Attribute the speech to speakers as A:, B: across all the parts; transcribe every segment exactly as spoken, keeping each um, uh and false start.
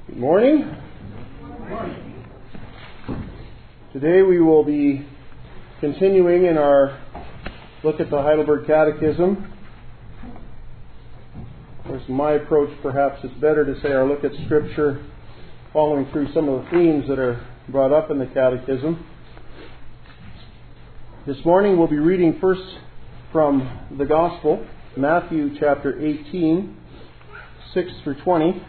A: Good morning. Today we will be continuing in our look at the Heidelberg Catechism. Of course, my approach, perhaps it's better to say our look at Scripture, following through some of the themes that are brought up in the Catechism. This morning we'll be reading first from the Gospel, Matthew chapter eighteen, six through twenty.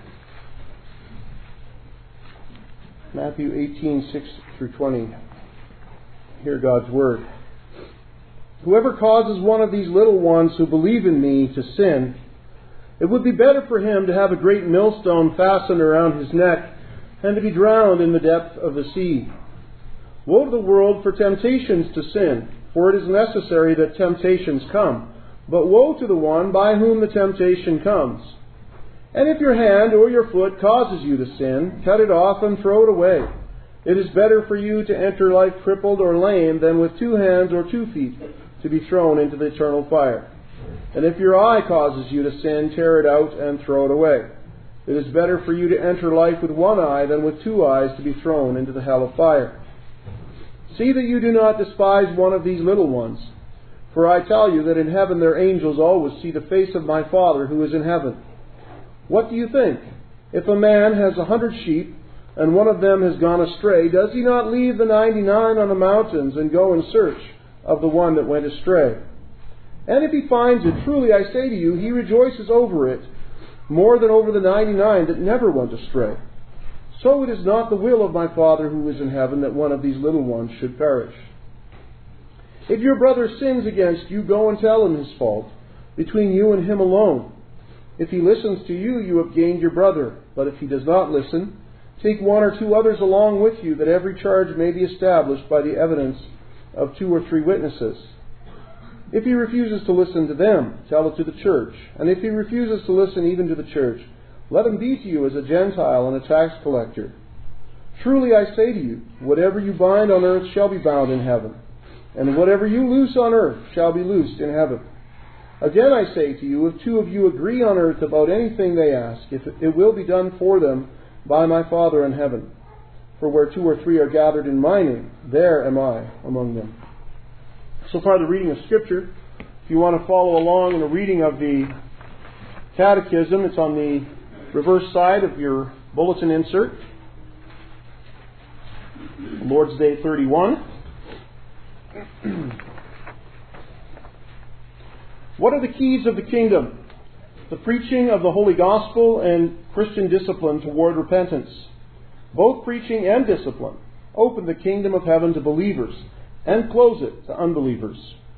A: Matthew eighteen, six through twenty. Hear God's Word. Whoever causes one of these little ones who believe in me to sin, it would be better for him to have a great millstone fastened around his neck and to be drowned in the depth of the sea. Woe to the world for temptations to sin, for it is necessary that temptations come. But woe to the one by whom the temptation comes. And if your hand or your foot causes you to sin, cut it off and throw it away. It is better for you to enter life crippled or lame than with two hands or two feet to be thrown into the eternal fire. And if your eye causes you to sin, tear it out and throw it away. It is better for you to enter life with one eye than with two eyes to be thrown into the hell of fire. See that you do not despise one of these little ones. For I tell you that in heaven their angels always see the face of my Father who is in heaven. What do you think? If a man has a hundred sheep, and one of them has gone astray, does he not leave the ninety-nine on the mountains and go in search of the one that went astray? And if he finds it, truly I say to you, he rejoices over it more than over the ninety-nine that never went astray. So it is not the will of my Father who is in heaven that one of these little ones should perish. If your brother sins against you, go and tell him his fault, between you and him alone. If he listens to you, you have gained your brother. But if he does not listen, take one or two others along with you, that every charge may be established by the evidence of two or three witnesses. If he refuses to listen to them, tell it to the church. And if he refuses to listen even to the church, let him be to you as a Gentile and a tax collector. Truly I say to you, whatever you bind on earth shall be bound in heaven, and whatever you loose on earth shall be loosed in heaven. Again I say to you, if two of you agree on earth about anything they ask, if it will be done for them by my Father in heaven. For where two or three are gathered in my name, there am I among them. So far the reading of Scripture. If you want to follow along in the reading of the Catechism, it's on the reverse side of your bulletin insert. Lord's Day thirty-one. What are the keys of the kingdom? The preaching of the Holy Gospel and Christian discipline toward repentance. Both preaching and discipline open the kingdom of heaven to believers and close it to unbelievers.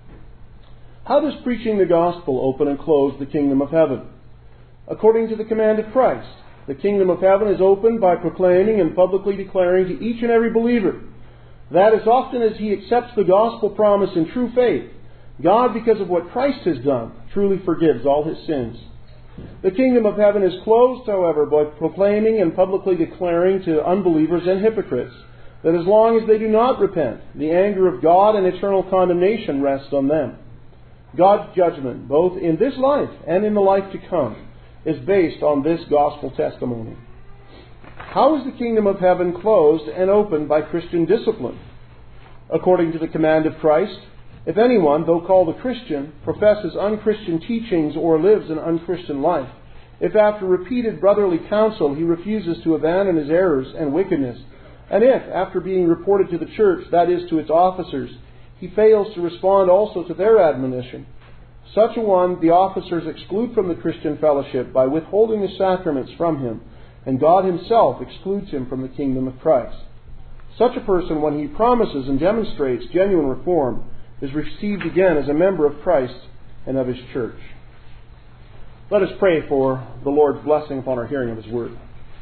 A: How does preaching the gospel open and close the kingdom of heaven? According to the command of Christ, the kingdom of heaven is opened by proclaiming and publicly declaring to each and every believer that as often as he accepts the gospel promise in true faith, God, because of what Christ has done, truly forgives all his sins. The kingdom of heaven is closed, however, by proclaiming and publicly declaring to unbelievers and hypocrites that as long as they do not repent, the anger of God and eternal condemnation rests on them. God's judgment, both in this life and in the life to come, is based on this gospel testimony. How is the kingdom of heaven closed and opened by Christian discipline? According to the command of Christ, if anyone, though called a Christian, professes unchristian teachings or lives an unchristian life, if after repeated brotherly counsel he refuses to abandon his errors and wickedness, and if, after being reported to the church, that is, to its officers, he fails to respond also to their admonition, such a one the officers exclude from the Christian fellowship by withholding the sacraments from him, and God himself excludes him from the kingdom of Christ. Such a person, when he promises and demonstrates genuine reform, is received again as a member of Christ and of his church. Let us pray for the Lord's blessing upon our hearing of his word.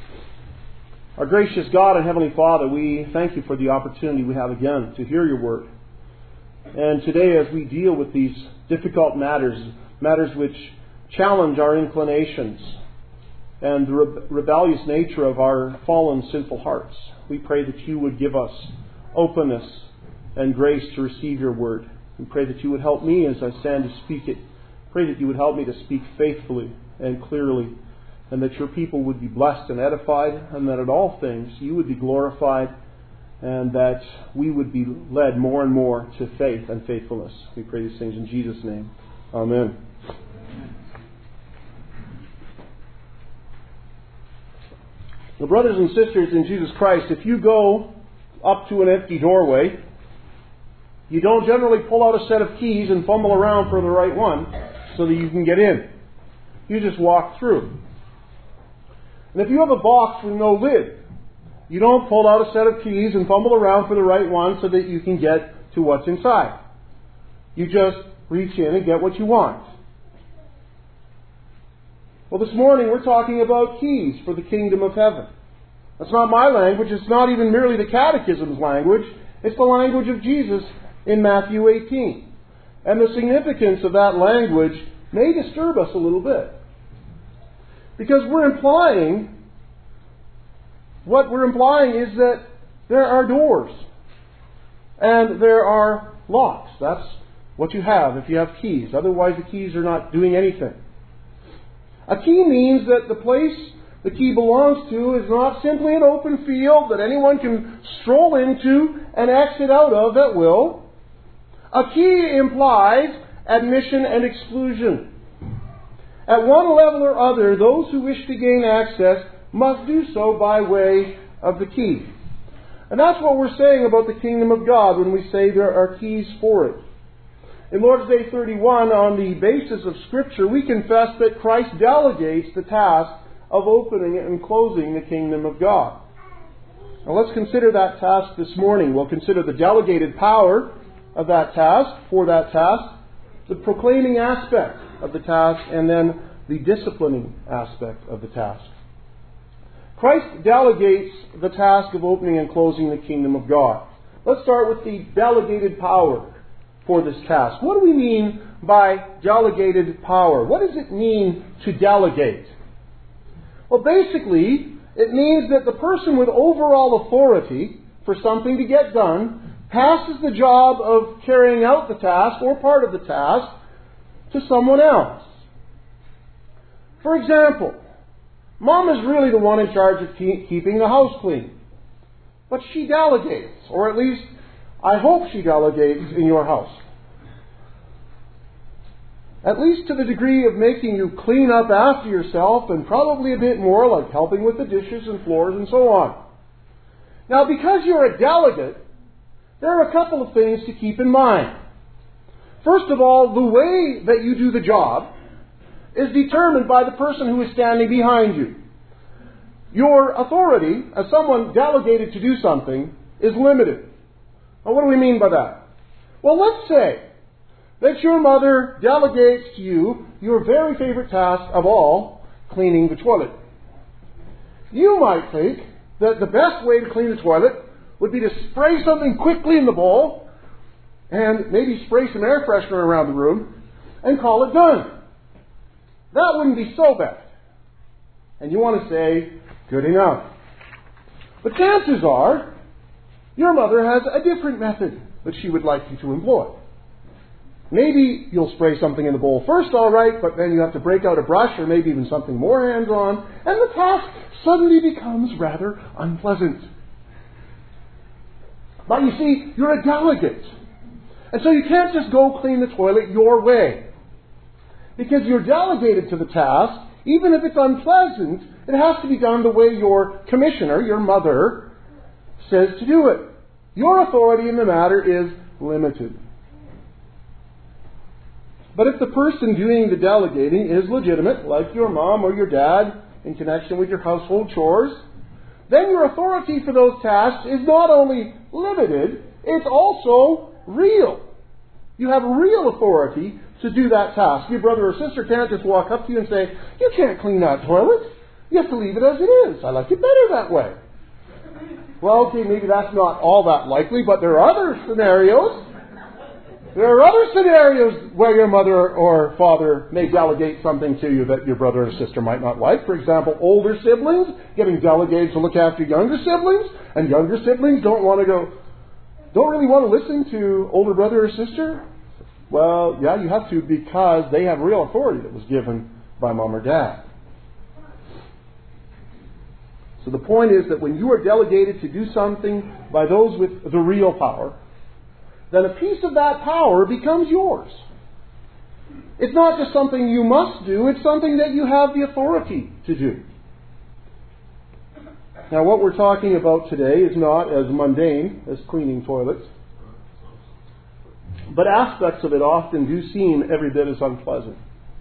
A: Our gracious God and Heavenly Father, we thank you for the opportunity we have again to hear your word. And today, as we deal with these difficult matters, matters which challenge our inclinations and the re- rebellious nature of our fallen sinful hearts, we pray that you would give us openness and grace to receive your word. We pray that you would help me as I stand to speak it. Pray that you would help me to speak faithfully and clearly and that your people would be blessed and edified, and that in all things you would be glorified, and that we would be led more and more to faith and faithfulness. We pray these things in Jesus' name. Amen. Now, brothers and sisters in Jesus Christ, if you go up to an empty doorway, you don't generally pull out a set of keys and fumble around for the right one so that you can get in. You just walk through. And if you have a box with no lid, you don't pull out a set of keys and fumble around for the right one so that you can get to what's inside. You just reach in and get what you want. Well, this morning we're talking about keys for the kingdom of heaven. That's not my language. It's not even merely the Catechism's language. It's the language of Jesus in Matthew eighteen. And the significance of that language may disturb us a little bit. Because we're implying, what we're implying is that there are doors. And there are locks. That's what you have if you have keys. Otherwise the keys are not doing anything. A key means that the place the key belongs to is not simply an open field that anyone can stroll into and exit out of at will. A key implies admission and exclusion. At one level or other, those who wish to gain access must do so by way of the key. And that's what we're saying about the kingdom of God when we say there are keys for it. In Lord's Day thirty-one, on the basis of Scripture, we confess that Christ delegates the task of opening and closing the kingdom of God. Now let's consider that task this morning. We'll consider the delegated power of that task, for that task, the proclaiming aspect of the task, and then the disciplining aspect of the task. Christ delegates the task of opening and closing the kingdom of God. Let's start with the delegated power for this task. What do we mean by delegated power? What does it mean to delegate? Well, basically, it means that the person with overall authority for something to get done passes the job of carrying out the task or part of the task to someone else. For example, Mom is really the one in charge of keep, keeping the house clean. But she delegates, or at least I hope she delegates in your house. At least to the degree of making you clean up after yourself, and probably a bit more, like helping with the dishes and floors and so on. Now, because you're a delegate, there are a couple of things to keep in mind. First of all, the way that you do the job is determined by the person who is standing behind you. Your authority, as someone delegated to do something, is limited. Now, what do we mean by that? Well, let's say that your mother delegates to you your very favorite task of all, cleaning the toilet. You might think that the best way to clean the toilet would be to spray something quickly in the bowl and maybe spray some air freshener around the room and call it done. That wouldn't be so bad. And you want to say, good enough. But chances are, your mother has a different method that she would like you to employ. Maybe you'll spray something in the bowl first, all right, but then you have to break out a brush or maybe even something more hands-on, and the task suddenly becomes rather unpleasant. But you see, you're a delegate. And so you can't just go clean the toilet your way. Because you're delegated to the task, even if it's unpleasant, it has to be done the way your commissioner, your mother, says to do it. Your authority in the matter is limited. But if the person doing the delegating is legitimate, like your mom or your dad in connection with your household chores, then your authority for those tasks is not only limited, it's also real. You have real authority to do that task. Your brother or sister can't just walk up to you and say, you can't clean that toilet. You have to leave it as it is. I like it better that way. Well, okay, maybe that's not all that likely, but there are other scenarios. There are other scenarios where your mother or father may delegate something to you that your brother or sister might not like. For example, older siblings getting delegated to look after younger siblings, and younger siblings don't want to go, don't really want to listen to older brother or sister. Well, yeah, you have to because they have real authority that was given by mom or dad. So the point is that when you are delegated to do something by those with the real power, then a piece of that power becomes yours. It's not just something you must do, it's something that you have the authority to do. Now, what we're talking about today is not as mundane as cleaning toilets, but aspects of it often do seem every bit as unpleasant.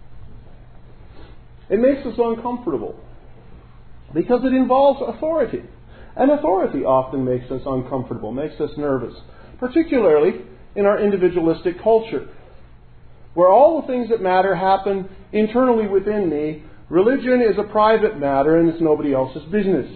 A: It makes us uncomfortable because it involves authority. And authority often makes us uncomfortable, makes us nervous, particularly in our individualistic culture, where all the things that matter happen internally within me. Religion is a private matter and it's nobody else's business.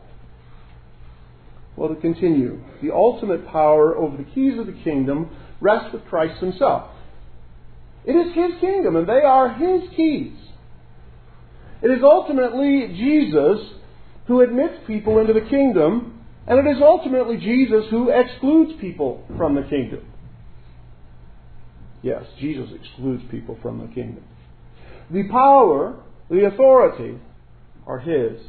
A: Well, to continue, the ultimate power over the keys of the kingdom rests with Christ himself. It is his kingdom and they are his keys. It is ultimately Jesus who admits people into the kingdom, and it is ultimately Jesus who excludes people from the kingdom. Yes, Jesus excludes people from the kingdom. The power, the authority are his.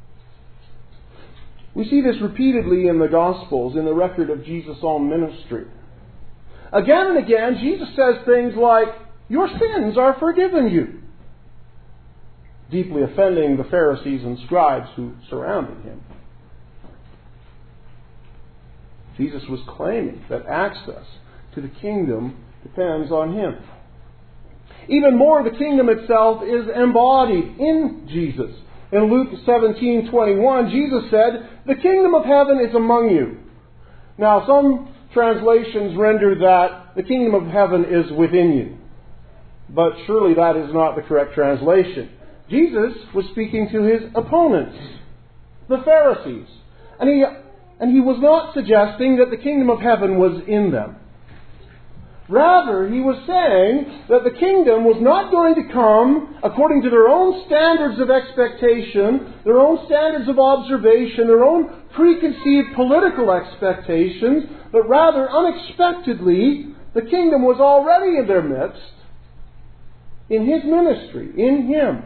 A: We see this repeatedly in the Gospels, in the record of Jesus' own ministry. Again and again, Jesus says things like, "Your sins are forgiven you," deeply offending the Pharisees and scribes who surrounded him. Jesus was claiming that access to the kingdom depends on him. Even more, the kingdom itself is embodied in Jesus. In Luke seventeen twenty-one, Jesus said, "The kingdom of heaven is among you." Now, some translations render that the kingdom of heaven is within you. But surely that is not the correct translation. Jesus was speaking to his opponents, the Pharisees. And he, and he was not suggesting that the kingdom of heaven was in them. Rather, he was saying that the kingdom was not going to come according to their own standards of expectation, their own standards of observation, their own preconceived political expectations, but rather, unexpectedly, the kingdom was already in their midst, in his ministry, in him.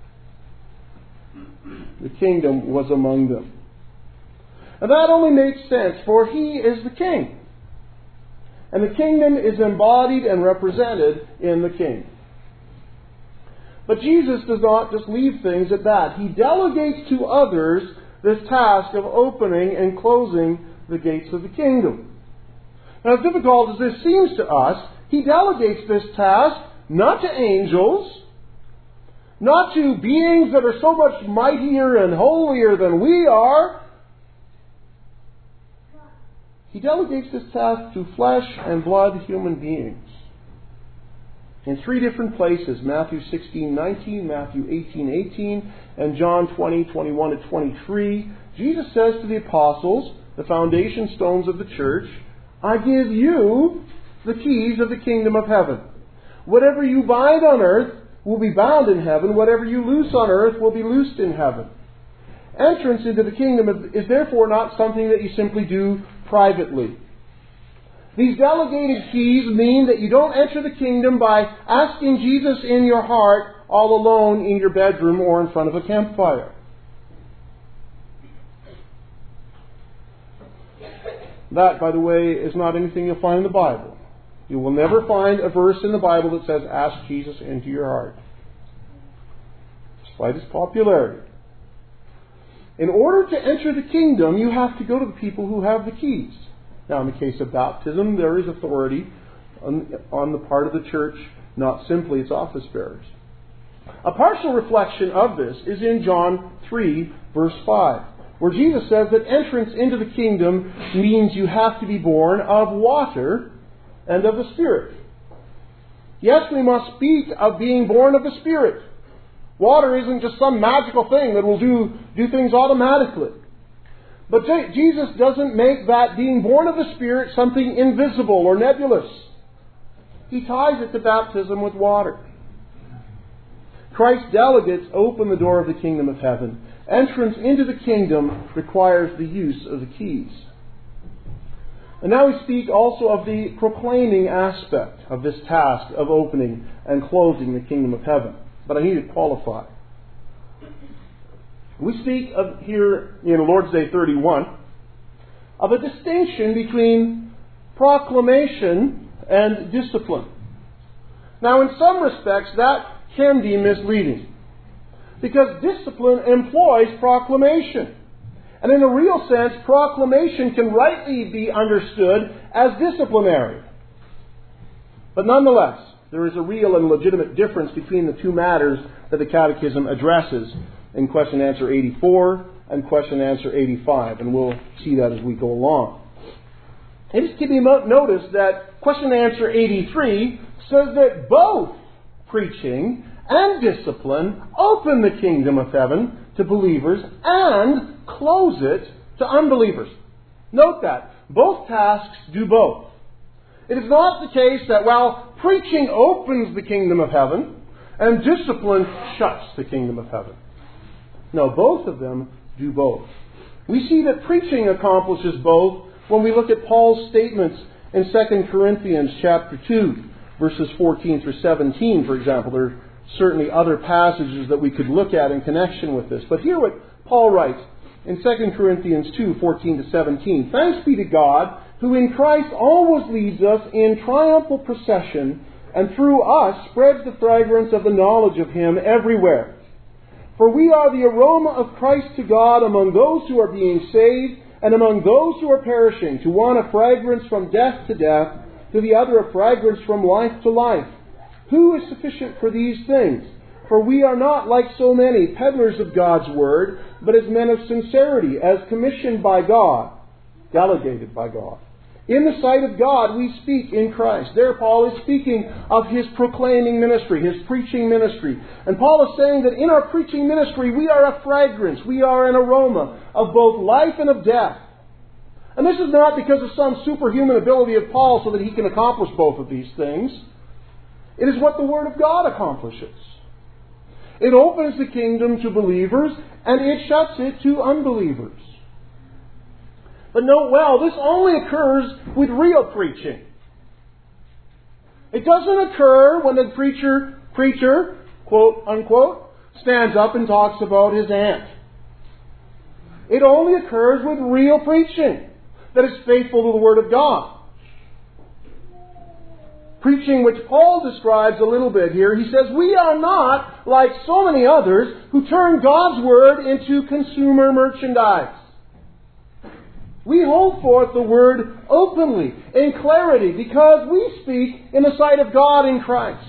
A: The kingdom was among them. And that only makes sense, for he is the king. And the kingdom is embodied and represented in the king. But Jesus does not just leave things at that. He delegates to others this task of opening and closing the gates of the kingdom. Now, as difficult as this seems to us, he delegates this task not to angels, not to beings that are so much mightier and holier than we are. He delegates this task to flesh and blood human beings. In three different places, Matthew sixteen nineteen, Matthew eighteen eighteen, and John twenty twenty-one to twenty-three, Jesus says to the apostles, the foundation stones of the church, "I give you the keys of the kingdom of heaven. Whatever you bind on earth will be bound in heaven. Whatever you loose on earth will be loosed in heaven." Entrance into the kingdom is therefore not something that you simply do privately. These delegated keys mean that you don't enter the kingdom by asking Jesus in your heart all alone in your bedroom or in front of a campfire. That, by the way, is not anything you'll find in the Bible. You will never find a verse in the Bible that says, "Ask Jesus into your heart," despite its popularity. In order to enter the kingdom, you have to go to the people who have the keys. Now, in the case of baptism, there is authority on, on the part of the church, not simply its office bearers. A partial reflection of this is in John three, verse five, where Jesus says that entrance into the kingdom means you have to be born of water and of the Spirit. Yes, we must speak of being born of the Spirit. Water isn't just some magical thing that will do, do things automatically. But Jesus doesn't make that being born of the Spirit something invisible or nebulous. He ties it to baptism with water. Christ's delegates open the door of the kingdom of heaven. Entrance into the kingdom requires the use of the keys. And now we speak also of the proclaiming aspect of this task of opening and closing the kingdom of heaven. But I need to qualify. We speak of here in Lord's Day thirty-one of a distinction between proclamation and discipline. Now, in some respects, that can be misleading, because discipline employs proclamation. And in a real sense, proclamation can rightly be understood as disciplinary. But nonetheless, there is a real and legitimate difference between the two matters that the Catechism addresses in Question and Answer eighty-four and Question and Answer eighty-five, and we'll see that as we go along. It is to be noticed that Question and Answer eighty-three says that both preaching and discipline open the kingdom of heaven to believers and close it to unbelievers. Note that. Both tasks do both. It is not the case that while preaching opens the kingdom of heaven and discipline shuts the kingdom of heaven. No, both of them do both. We see that preaching accomplishes both when we look at Paul's statements in Second Corinthians chapter two, verses fourteen through seventeen, for example. There are certainly other passages that we could look at in connection with this. But hear what Paul writes in Second Corinthians two, fourteen to seventeen. Thanks be to God, who in Christ always leads us in triumphal procession, and through us spreads the fragrance of the knowledge of Him everywhere. For we are the aroma of Christ to God among those who are being saved and among those who are perishing, to one a fragrance from death to death, to the other a fragrance from life to life. Who is sufficient for these things? For we are not like so many peddlers of God's word, but as men of sincerity, as commissioned by God, delegated by God. In the sight of God we speak in Christ. There Paul is speaking of his proclaiming ministry, his preaching ministry. And Paul is saying that in our preaching ministry we are a fragrance, we are an aroma of both life and of death. And this is not because of some superhuman ability of Paul so that he can accomplish both of these things. It is what the Word of God accomplishes. It opens the kingdom to believers and it shuts it to unbelievers. But note well, this only occurs with real preaching. It doesn't occur when the preacher, preacher, quote unquote, stands up and talks about his aunt. It only occurs with real preaching that is faithful to the Word of God. Preaching which Paul describes a little bit here. He says, we are not like so many others who turn God's Word into consumer merchandise. We hold forth the Word openly, in clarity, because we speak in the sight of God in Christ.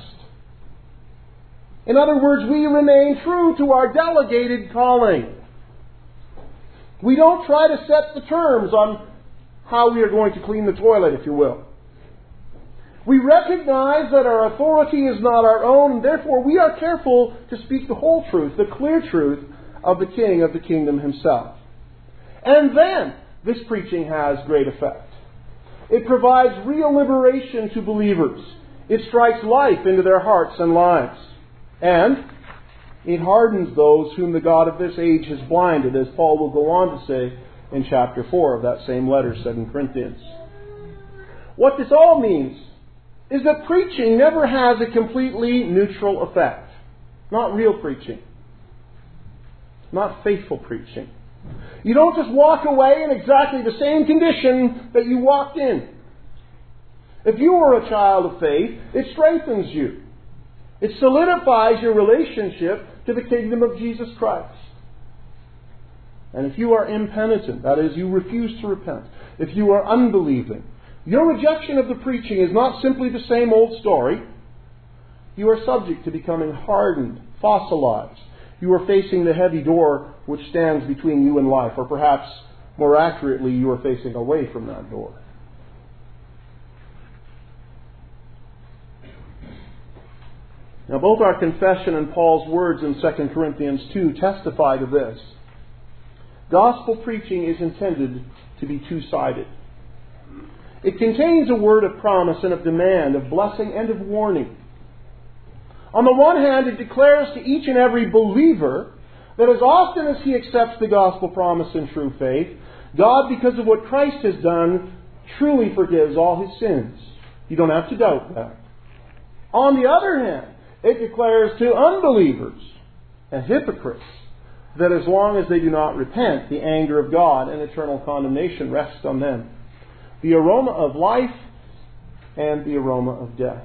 A: In other words, we remain true to our delegated calling. We don't try to set the terms on how we are going to clean the toilet, if you will. We recognize that our authority is not our own, and therefore we are careful to speak the whole truth, the clear truth of the King of the kingdom himself. And then, this preaching has great effect. It provides real liberation to believers. It strikes life into their hearts and lives. And it hardens those whom the God of this age has blinded, as Paul will go on to say in chapter four of that same letter, Second Corinthians. What this all means is that preaching never has a completely neutral effect. Not real preaching. Not faithful preaching. You don't just walk away in exactly the same condition that you walked in. If you are a child of faith, it strengthens you. It solidifies your relationship to the kingdom of Jesus Christ. And if you are impenitent, that is, you refuse to repent, if you are unbelieving, your rejection of the preaching is not simply the same old story. You are subject to becoming hardened, fossilized. You are facing the heavy door which stands between you and life, or perhaps, more accurately, you are facing away from that door. Now, both our confession and Paul's words in Second Corinthians two testify to this. Gospel preaching is intended to be two-sided. It contains a word of promise and of demand, of blessing and of warning. On the one hand, it declares to each and every believer that as often as he accepts the gospel promise in true faith, God, because of what Christ has done, truly forgives all his sins. You don't have to doubt that. On the other hand, it declares to unbelievers and hypocrites that as long as they do not repent, the anger of God and eternal condemnation rests on them. The aroma of life and the aroma of death.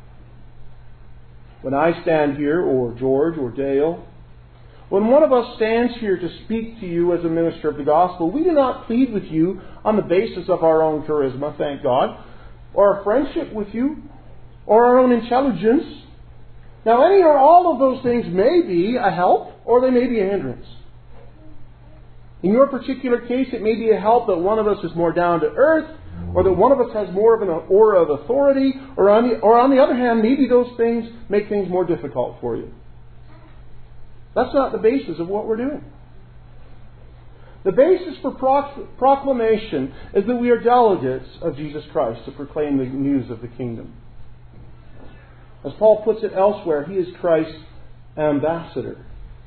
A: When I stand here, or George, or Dale, when one of us stands here to speak to you as a minister of the gospel, we do not plead with you on the basis of our own charisma, thank God, or our friendship with you, or our own intelligence. Now, any or all of those things may be a help, or they may be a hindrance. In your particular case, it may be a help that one of us is more down to earth, or that one of us has more of an aura of authority, or on the, or on the other hand, maybe those things make things more difficult for you. That's not the basis of what we're doing. The basis for proclamation is that we are delegates of Jesus Christ to proclaim the news of the kingdom. As Paul puts it elsewhere, he is Christ's ambassador.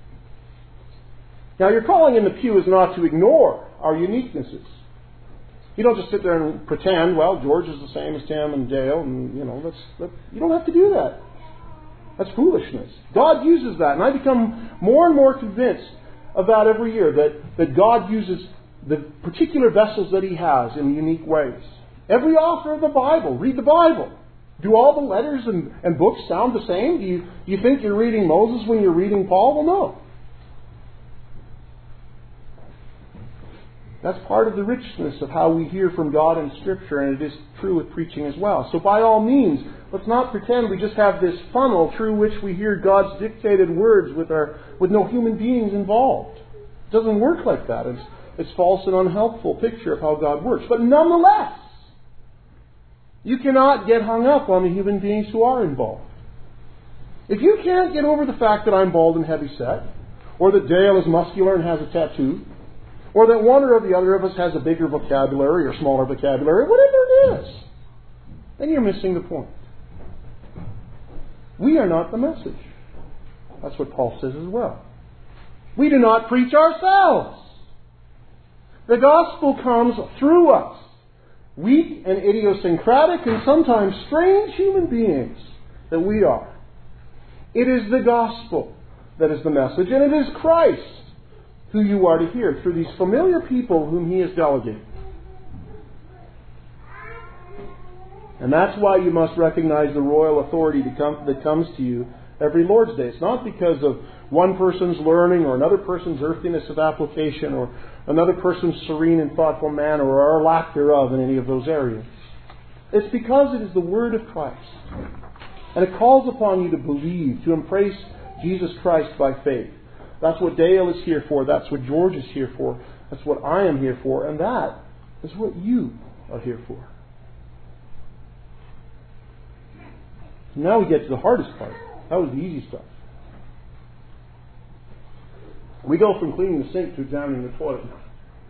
A: Now, your calling in the pew is not to ignore our uniquenesses. You don't just sit there and pretend, well, George is the same as Tim and Dale, and, you know, that's, that, you don't have to do that. That's foolishness. God uses that, and I become more and more convinced of that every year, that, that God uses the particular vessels that He has in unique ways. Every author of the Bible, read the Bible. Do all the letters and, and books sound the same? Do you, do you think you're reading Moses when you're reading Paul? Well, no. That's part of the richness of how we hear from God in Scripture, and it is true with preaching as well. So by all means, let's not pretend we just have this funnel through which we hear God's dictated words with our with no human beings involved. It doesn't work like that. It's, it's a false and unhelpful picture of how God works. But nonetheless, you cannot get hung up on the human beings who are involved. If you can't get over the fact that I'm bald and heavyset, or that Dale is muscular and has a tattoo, or that one or the other of us has a bigger vocabulary or smaller vocabulary, whatever it is, then you're missing the point. We are not the message. That's what Paul says as well. We do not preach ourselves. The gospel comes through us. Weak and idiosyncratic and sometimes strange human beings that we are. It is the gospel that is the message, and it is Christ who you are to hear through these familiar people whom He has delegated. And that's why you must recognize the royal authority that, come, that comes to you every Lord's Day. It's not because of one person's learning or another person's earthiness of application or another person's serene and thoughtful manner or our lack thereof in any of those areas. It's because it is the Word of Christ. And it calls upon you to believe, to embrace Jesus Christ by faith. That's what Dale is here for. That's what George is here for. That's what I am here for. And that is what you are here for. Now we get to the hardest part. That was the easy stuff. We go from cleaning the sink to examining the toilet now.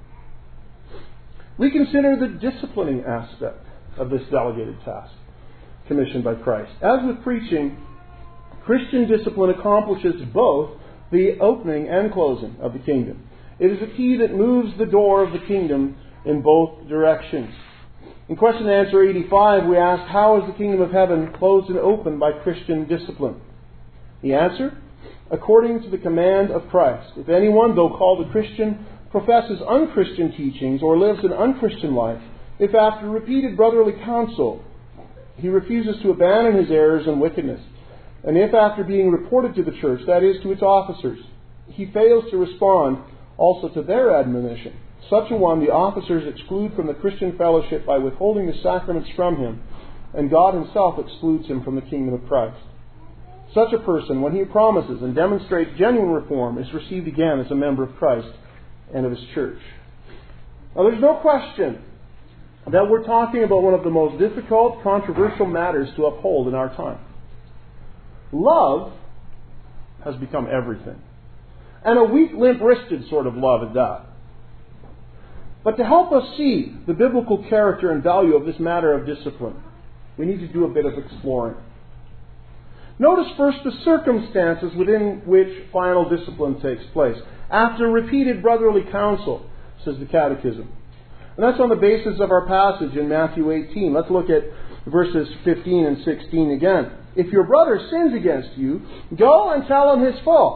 A: We consider the disciplining aspect of this delegated task commissioned by Christ. As with preaching, Christian discipline accomplishes both the opening and closing of the kingdom. It is a key that moves the door of the kingdom in both directions. In question and answer eighty-five, we asked, how is the kingdom of heaven closed and opened by Christian discipline? The answer, according to the command of Christ. If anyone, though called a Christian, professes unchristian teachings or lives an unchristian life, if after repeated brotherly counsel he refuses to abandon his errors and wickedness, and if after being reported to the church, that is, to its officers, he fails to respond also to their admonition, such a one the officers exclude from the Christian fellowship by withholding the sacraments from him, and God Himself excludes him from the kingdom of Christ. Such a person, when he promises and demonstrates genuine reform, is received again as a member of Christ and of His church. Now, there's no question that we're talking about one of the most difficult, controversial matters to uphold in our time. Love has become everything. And a weak, limp-wristed sort of love at that. But to help us see the biblical character and value of this matter of discipline, we need to do a bit of exploring. Notice first the circumstances within which final discipline takes place. After repeated brotherly counsel, says the Catechism. And that's on the basis of our passage in Matthew eighteen. Let's look at verses fifteen and sixteen again. If your brother sins against you, go and tell him his fault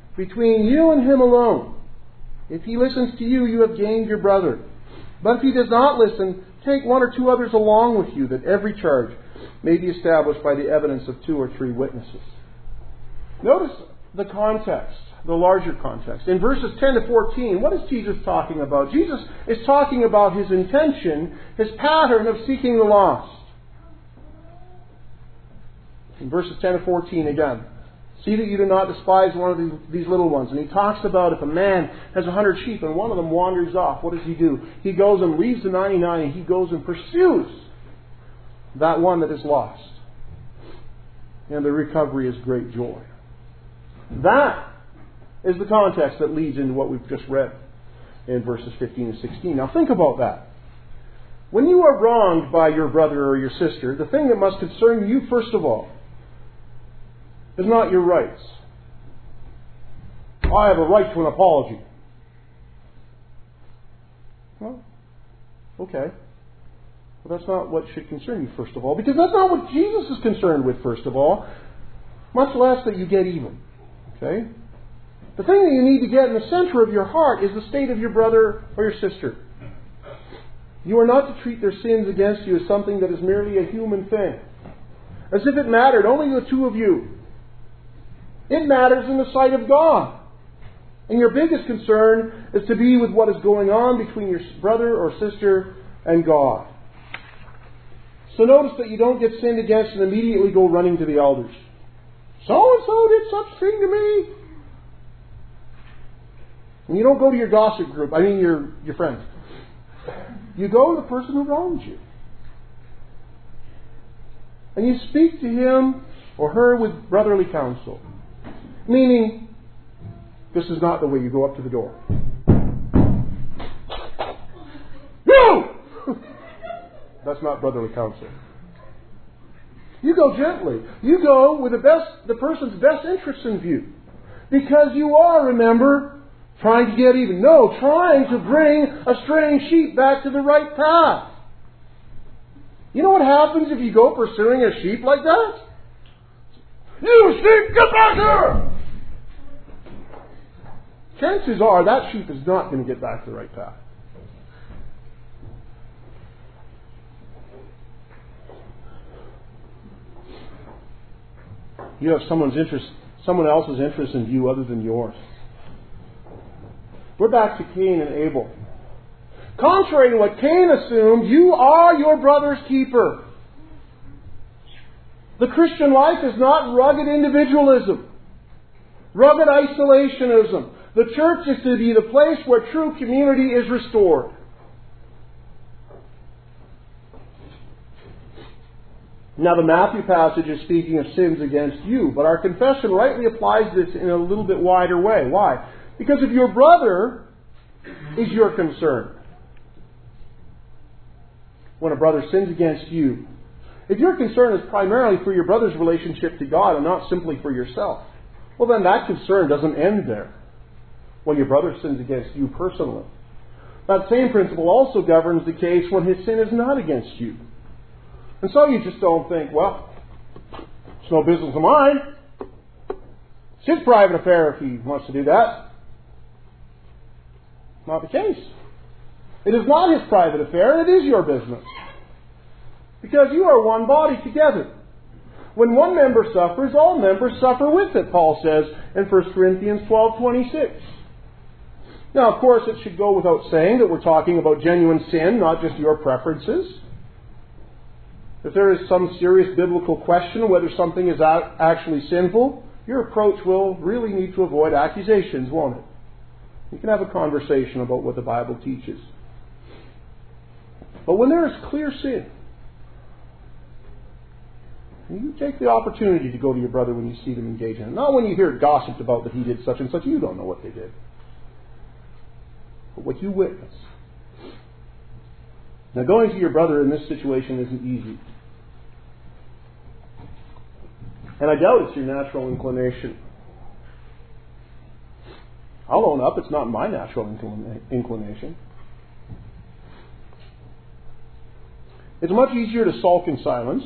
A: between you and him alone. If he listens to you, you have gained your brother. But if he does not listen, take one or two others along with you, that every charge may be established by the evidence of two or three witnesses. Notice the context, the larger context. In verses ten to fourteen, what is Jesus talking about? Jesus is talking about his intention, his pattern of seeking the lost. In verses ten to fourteen again, see that you do not despise one of these, these little ones. And he talks about if a man has a hundred sheep and one of them wanders off, what does he do? He goes and leaves the ninety-nine and he goes and pursues that one that is lost. And the recovery is great joy. That is the context that leads into what we've just read in verses fifteen and sixteen. Now think about that. When you are wronged by your brother or your sister, the thing that must concern you first of all is not your rights. I have a right to an apology. Well, okay. But that's not what should concern you first of all, because that's not what Jesus is concerned with first of all, much less that you get even. Okay? The thing that you need to get in the center of your heart is the state of your brother or your sister. You are not to treat their sins against you as something that is merely a human thing, as if it mattered only the two of you. It matters in the sight of God. And your biggest concern is to be with what is going on between your brother or sister and God. So notice that you don't get sinned against and immediately go running to the elders. So-and-so did such thing to me. And you don't go to your gossip group, I mean your, your friends. You go to the person who wronged you. And you speak to him or her with brotherly counsel. Meaning, this is not the way you go up to the door. No! That's not brotherly counsel. You go gently. You go with the best, the person's best interests in view. Because you are, remember, trying to get even. No, trying to bring a straying sheep back to the right path. You know what happens if you go pursuing a sheep like that? You sheep, get back here! Chances are that sheep is not going to get back to the right path. You have someone's interest, someone else's interest in view other than yours. We're back to Cain and Abel. Contrary to what Cain assumed, you are your brother's keeper. The Christian life is not rugged individualism, rugged isolationism. The church is to be the place where true community is restored. Now the Matthew passage is speaking of sins against you, but our confession rightly applies this in a little bit wider way. Why? Because if your brother is your concern, when a brother sins against you, if your concern is primarily for your brother's relationship to God and not simply for yourself, well then that concern doesn't end there when your brother sins against you personally. That same principle also governs the case when his sin is not against you. And so you just don't think, well, it's no business of mine. It's his private affair if he wants to do that. Not the case. It is not his private affair, it is your business. Because you are one body together. When one member suffers, all members suffer with it, Paul says in First Corinthians twelve twenty-six. Now, of course, it should go without saying that we're talking about genuine sin, not just your preferences. If there is some serious biblical question whether something is actually sinful, your approach will really need to avoid accusations, won't it? You can have a conversation about what the Bible teaches. But when there is clear sin, you take the opportunity to go to your brother when you see them engage in it. Not when you hear gossiped about that he did such and such. You don't know what they did. But what you witness. Now, going to your brother in this situation isn't easy. And I doubt it's your natural inclination. I'll own up, it's not my natural inclination. It's much easier to sulk in silence,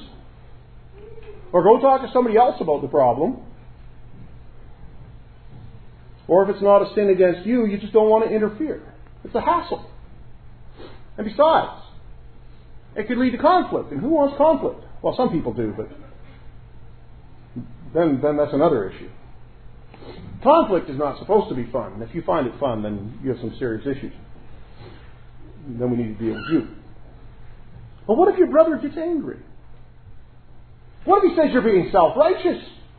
A: or go talk to somebody else about the problem. Or if it's not a sin against you, you just don't want to interfere. It's a hassle. And besides, it could lead to conflict. And who wants conflict? Well, some people do, but then, then that's another issue. Conflict is not supposed to be fun. And if you find it fun, then you have some serious issues. Then we need to deal with you. But what if your brother gets angry? What if he says you're being self-righteous?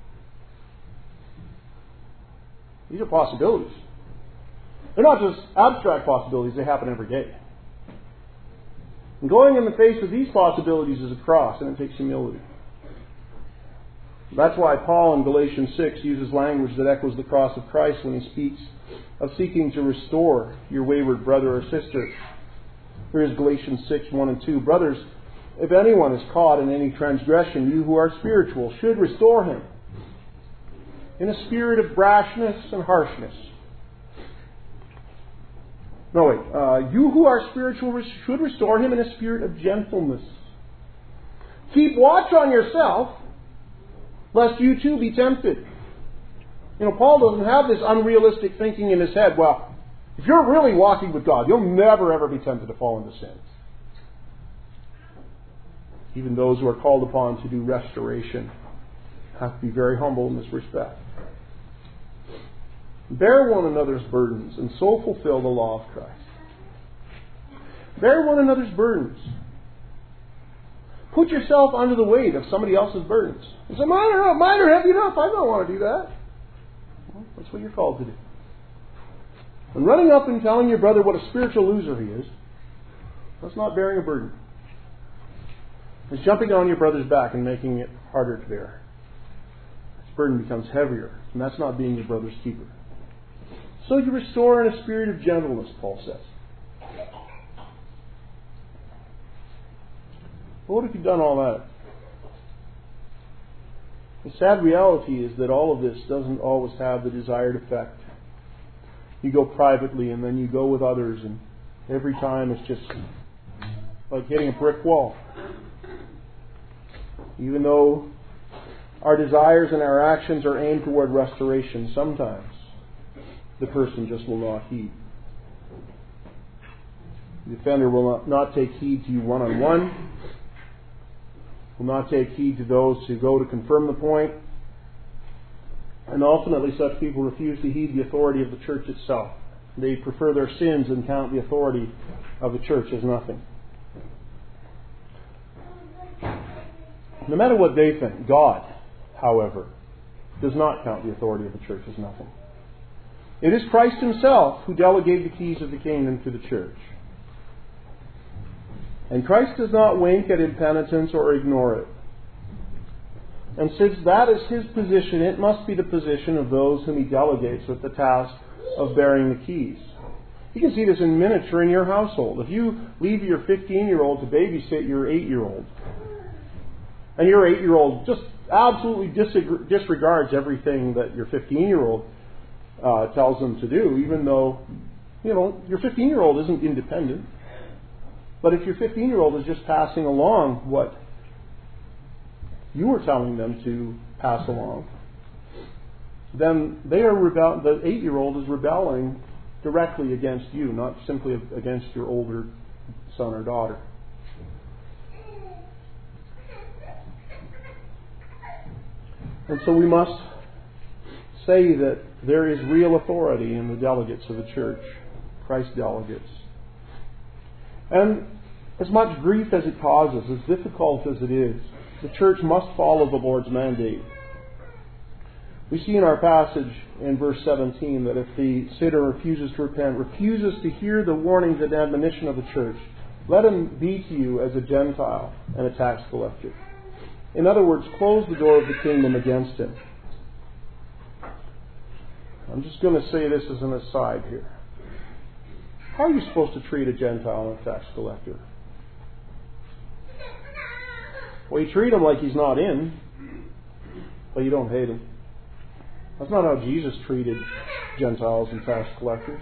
A: These are possibilities. They're not just abstract possibilities, they happen every day. And going in the face of these possibilities is a cross, and it takes humility. That's why Paul in Galatians six uses language that echoes the cross of Christ when he speaks of seeking to restore your wayward brother or sister. Here is Galatians six, one and two. Brothers, if anyone is caught in any transgression, you who are spiritual should restore him in a spirit of brashness and harshness. No, wait. Uh, you who are spiritual should restore him in a spirit of gentleness. Keep watch on yourself, lest you too be tempted. You know, Paul doesn't have this unrealistic thinking in his head. Well, if you're really walking with God, you'll never ever be tempted to fall into sin. Even those who are called upon to do restoration have to be very humble in this respect. Bear one another's burdens and so fulfill the law of Christ. Bear one another's burdens. Put yourself under the weight of somebody else's burdens. You say, mine are, mine are heavy enough. I don't want to do that. Well, that's what you're called to do. And running up and telling your brother what a spiritual loser he is, that's not bearing a burden. It's jumping on your brother's back and making it harder to bear. His burden becomes heavier, and that's not being your brother's keeper. So you restore in a spirit of gentleness, Paul says. But what if you've done all that? The sad reality is that all of this doesn't always have the desired effect. You go privately and then you go with others, and every time it's just like hitting a brick wall. Even though our desires and our actions are aimed toward restoration, sometimes the person just will not heed. The offender will not, not take heed to you one-on-one, will not take heed to those who go to confirm the point, and ultimately such people refuse to heed the authority of the church itself. They prefer their sins and count the authority of the church as nothing. No matter what they think, God, however, does not count the authority of the church as nothing. It is Christ himself who delegated the keys of the kingdom to the church. And Christ does not wink at impenitence or ignore it. And since that is his position, it must be the position of those whom he delegates with the task of bearing the keys. You can see this in miniature in your household. If you leave your fifteen-year-old to babysit your eight-year-old, and your eight-year-old just absolutely disregards everything that your fifteen-year-old uh, tells them to do, even though, you know, your fifteen-year-old isn't independent. But if your fifteen-year-old is just passing along what you were telling them to pass along, then they are rebel- the eight-year-old is rebelling directly against you, not simply against your older son or daughter. And so we must say that there is real authority in the delegates of the church, Christ's delegates. And as much grief as it causes, as difficult as it is, the church must follow the Lord's mandate. We see in our passage in verse seventeen that if the sinner refuses to repent, refuses to hear the warnings and admonition of the church, let him be to you as a Gentile and a tax collector. In other words, close the door of the kingdom against him. I'm just going to say this as an aside here. How are you supposed to treat a Gentile and a tax collector? Well, you treat him like he's not in, but you don't hate him. That's not how Jesus treated Gentiles and tax collectors.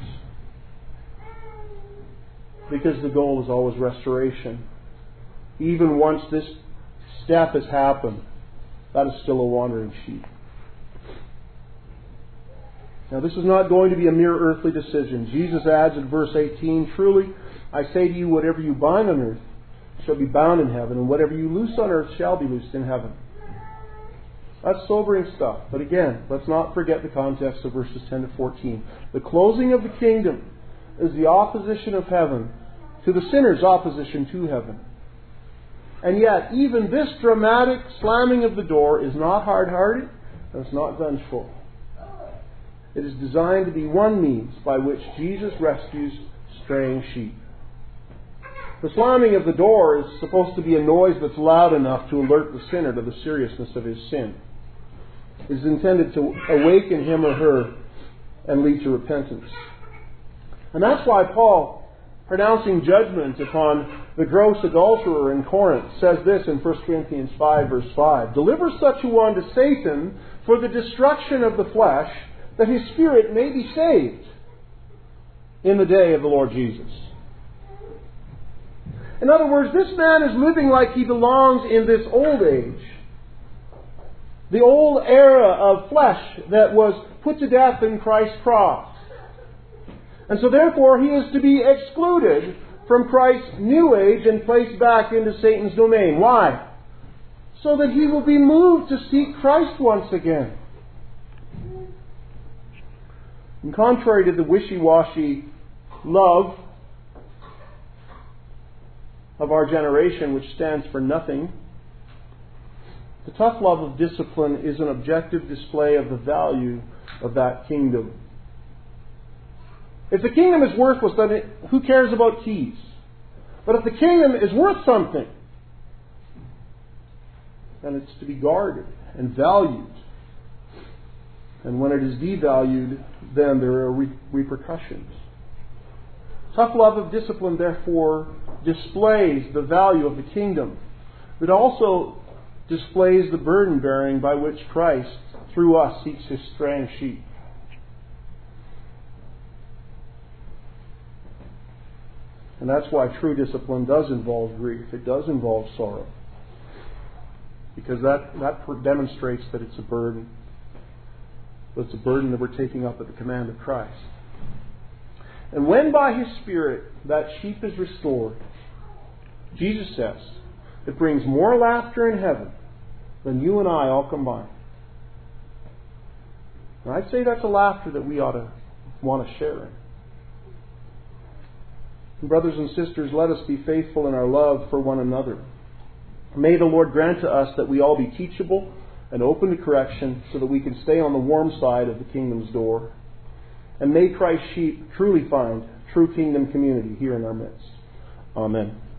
A: Because the goal is always restoration. Even once this step has happened, that is still a wandering sheep. Now this is not going to be a mere earthly decision. Jesus adds in verse eighteen, "Truly, I say to you, whatever you bind on earth shall be bound in heaven, and whatever you loose on earth shall be loosed in heaven." That's sobering stuff. But again, let's not forget the context of verses ten to fourteen. The closing of the kingdom is the opposition of heaven to the sinner's opposition to heaven. And yet, even this dramatic slamming of the door is not hard-hearted, and it's not vengeful. It is designed to be one means by which Jesus rescues straying sheep. The slamming of the door is supposed to be a noise that's loud enough to alert the sinner to the seriousness of his sin. It is intended to awaken him or her and lead to repentance. And that's why Paul, pronouncing judgment upon the gross adulterer in Corinth, says this in First Corinthians five, verse five. "Deliver such a one to Satan for the destruction of the flesh, that his spirit may be saved in the day of the Lord Jesus." In other words, this man is living like he belongs in this old age. The old era of flesh that was put to death in Christ's cross. And so therefore he is to be excluded from Christ's new age and placed back into Satan's domain. Why? So that he will be moved to seek Christ once again. And contrary to the wishy-washy love of our generation, which stands for nothing, the tough love of discipline is an objective display of the value of that kingdom. If the kingdom is worthless, then it, who cares about keys? But if the kingdom is worth something, then it's to be guarded and valued. And when it is devalued, then there are re- repercussions. Tough love of discipline, therefore, displays the value of the kingdom. It also displays the burden bearing by which Christ, through us, seeks his straying sheep. And that's why true discipline does involve grief. It does involve sorrow. Because that, that demonstrates that it's a burden. But it's a burden that we're taking up at the command of Christ. And when by his Spirit that sheep is restored, Jesus says, it brings more laughter in heaven than you and I all combined. And I'd say that's a laughter that we ought to want to share in. And brothers and sisters, let us be faithful in our love for one another. May the Lord grant to us that we all be teachable and open to correction so that we can stay on the warm side of the kingdom's door. And may Christ's sheep truly find true kingdom community here in our midst. Amen.